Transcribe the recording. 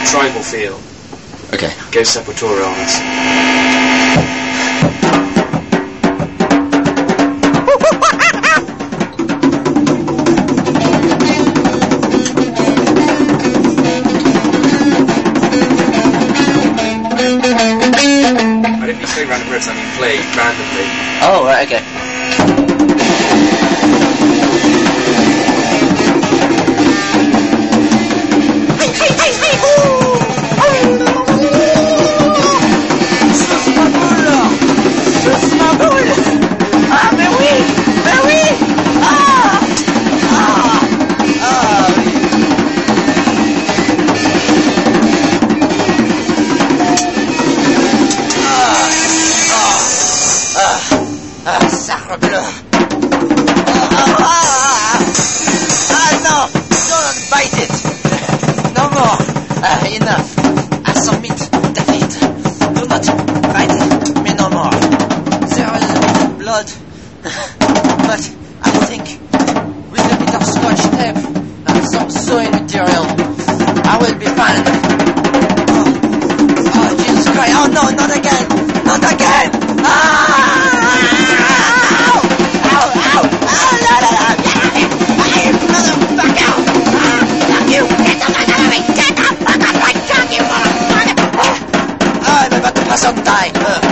tribal feel. Okay. Go Sepultura on us. I didn't mean to say random riffs, I mean play randomly. Oh, right, okay. Sacre bleu! No! Don't bite it! No more! Enough! I submit defeat! Do not bite me no more! There is a bit of blood, but I think with a bit of scotch tape and some sewing material, I will be fine! Oh, Jesus Christ! Oh no, not again! Not again! I'm about to pass on time.